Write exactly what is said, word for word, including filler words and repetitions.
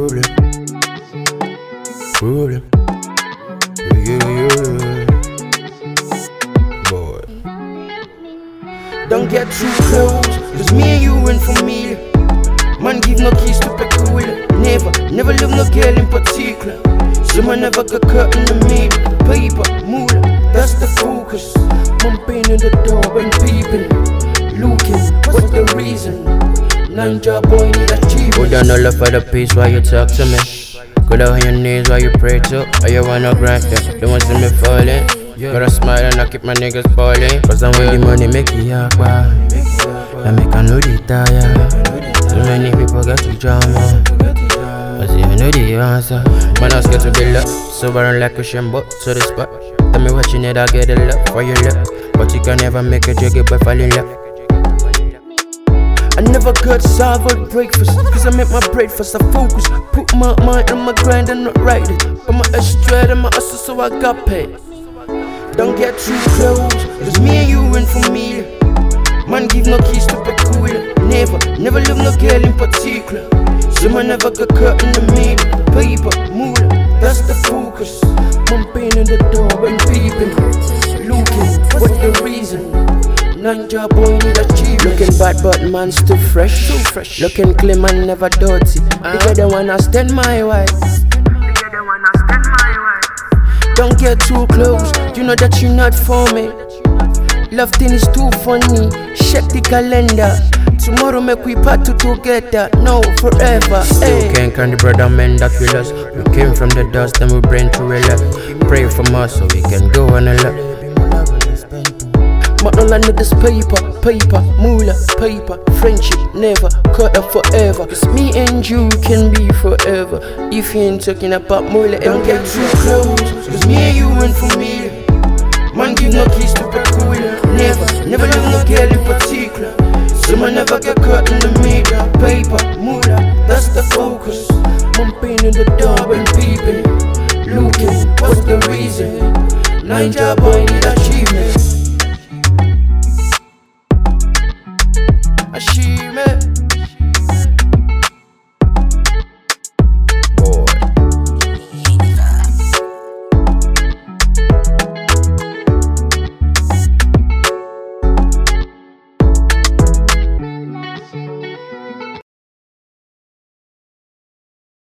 Problem. Problem. Yeah, yeah. Boy. Don't get too close, cause me and you ain't familiar. Man give no keys to peculiar. Never, never love no girl in particular. So man never got caught in the middle. Paper, moolah, that's the focus. Bumping in the door when peeping. Looking, what's the reason? Ninja boy need a chief. Put down all up for the peace while you talk to me. Go down on your knees while you pray to. Or you wanna grant them, don't want to see me falling. Gotta smile and I keep my niggas balling. Cause I'm with the money make it yakba. I make a no retire. So many people got to drama. But you know the answer. Man I scared to build up. So burn like a shambo to the spot. Tell me what you need, I get a lot for your luck. But you can never make a jiggy boy fall in love. I never got solid breakfast, cause I make my breakfast, I focus. Put my mind on my grind and not write it. But my straight and my hustle so I got paid. Don't get too close, cause me and you ain't familiar. Man give no keys to peculiar. Never, never love no girl in particular. So man never got caught in the middle. Paper, moolah, that's the focus. Bumping in the door when peeping. Looking, what's the reason? Ninja boy need a chief. Looking bad but man still fresh. Too fresh. Looking clean man never dirty. uh-huh. They don't wanna stand my wife. They don't wanna stand my wife. Don't get too close, you know that you're not for me. Love thing is too funny. Check the calendar. Tomorrow make we part two together. No, forever. Still hey. Can't count the brother men that we lost. We came from the dust and we brain to a lot. Pray for us so we can go on a lot. But all I need is paper, paper, moolah, paper. Friendship never, cut up forever. Cause me and you can be forever. If you ain't talking about moolah, don't get too close. Cause me and you ain't familiar. Man give no keys to peculiar. Never, never love no girl in particular. So man never get caught in the middle. Paper, moolah, that's the focus. Bumping in the door when peeping. Looking, what's the reason? Ninja boy need a